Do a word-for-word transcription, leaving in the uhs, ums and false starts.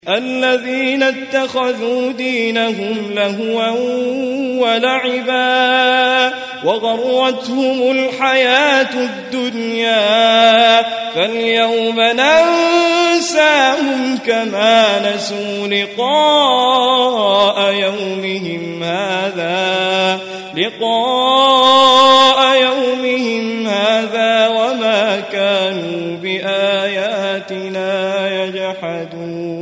الذين اتخذوا دينهم لهوا ولعبا وغرتهم الحياة الدنيا فاليوم ننساهم كما نسوا لقاء يومهم هذا لقاء يومهم هذا وما كانوا بآياتنا يجحدون.